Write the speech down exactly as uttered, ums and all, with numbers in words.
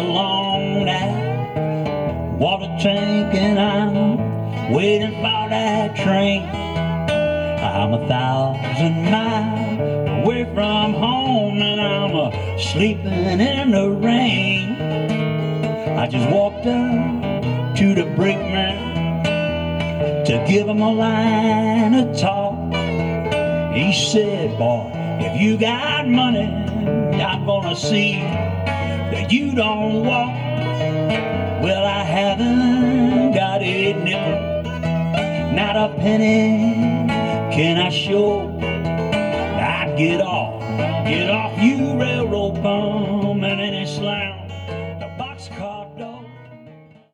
long that water tank and I'm waiting for that train. I'm a thousand miles away from home and I'm uh, sleeping in the rain. I just walked up to the brakeman to give him a line of talk. He said, boy, if you got money, I'm gonna see that you don't walk. Well, I haven't got a nickel, not a penny can I show. I'd get off, get off you,